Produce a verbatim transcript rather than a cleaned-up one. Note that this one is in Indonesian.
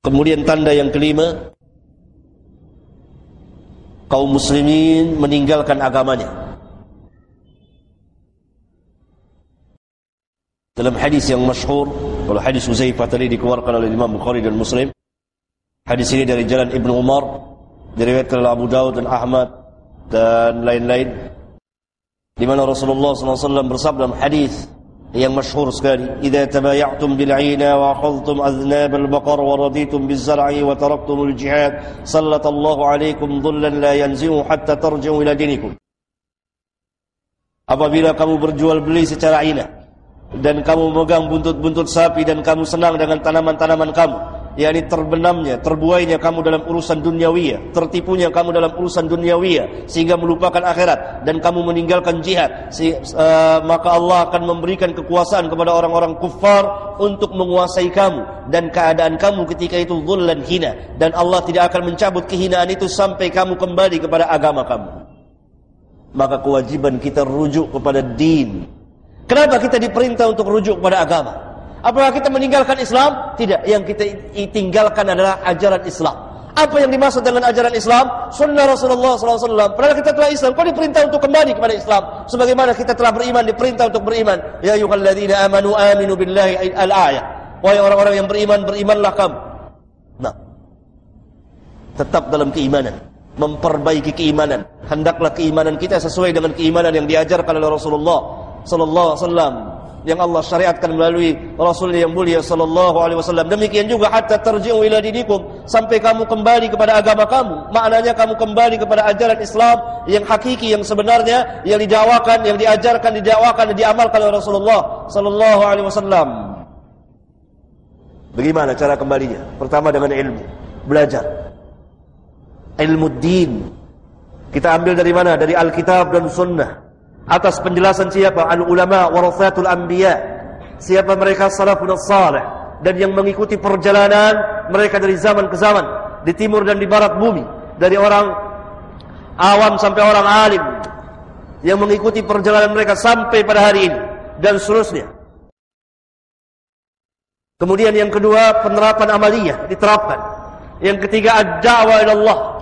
Kemudian tanda yang kelima, kaum muslimin meninggalkan agamanya. Dalam hadis yang masyhur, kalau hadis Huzaifah tadi dikeluarkan oleh Imam Bukhari dan Muslim. Hadis ini dari jalan Ibnu Umar, diriwayatkan oleh Abu Daud dan Ahmad dan lain-lain, di mana Rasulullah sallallahu alaihi wasallam bersabda dalam hadis yang masyhur sekali, "Idza tabaya'tum bil 'ina wa akhadhtum aznab al-baqar wa raditum biz-zar'i wa taraktum al-jihad, sallallahu 'alaikum dhullan la yanzi'u hatta tarji'u ila dinikum." Apabila kamu berjual beli secara ina dan kamu memegang buntut-buntut sapi dan kamu senang dengan tanaman-tanaman kamu, yakni terbenamnya, terbuainya kamu dalam urusan duniawiyah, tertipunya kamu dalam urusan duniawiyah sehingga melupakan akhirat, dan kamu meninggalkan jihad, si, uh, maka Allah akan memberikan kekuasaan kepada orang-orang kufar untuk menguasai kamu, dan keadaan kamu ketika itu dhullan, hina, dan Allah tidak akan mencabut kehinaan itu sampai kamu kembali kepada agama kamu. Maka kewajiban kita rujuk kepada din. Kenapa kita diperintah untuk rujuk kepada agama? Apakah kita meninggalkan Islam? Tidak. Yang kita tinggalkan adalah ajaran Islam. Apa yang dimaksud dengan ajaran Islam? Sunnah Rasulullah sallallahu alaihi wasallam. Padahal kita telah Islam, kok diperintah untuk kembali kepada Islam? Sebagaimana kita telah beriman, diperintah untuk beriman. Ya ayyuhalladzina amanu aminu billahi al-ayah. Wahai orang-orang yang beriman, berimanlah kamu. Nah, tetap dalam keimanan, memperbaiki keimanan. Hendaklah keimanan kita sesuai dengan keimanan yang diajarkan oleh Rasulullah sallallahu alaihi wasallam, yang Allah syariatkan melalui Rasul yang mulia sallallahu alaihi wasallam. Demikian juga hatta tarji'u ila dinikum, sampai kamu kembali kepada agama kamu. Maknanya kamu kembali kepada ajaran Islam yang hakiki, yang sebenarnya, yang didakwakan, yang diajarkan, didakwakan dan diamalkan oleh Rasulullah sallallahu alaihi wasallam. Bagaimana cara kembalinya? Pertama dengan ilmu, belajar ilmu din. Kita ambil dari mana? Dari Alkitab dan Sunnah, atas penjelasan siapa? Al-ulama warathatul anbiya. Siapa mereka? Salafun salih, dan yang mengikuti perjalanan mereka dari zaman ke zaman, di timur dan di barat bumi, dari orang awam sampai orang alim, yang mengikuti perjalanan mereka sampai pada hari ini, dan seterusnya. Kemudian yang kedua, penerapan amaliyah, diterapkan. Yang ketiga, ad-da'wah ila Allah,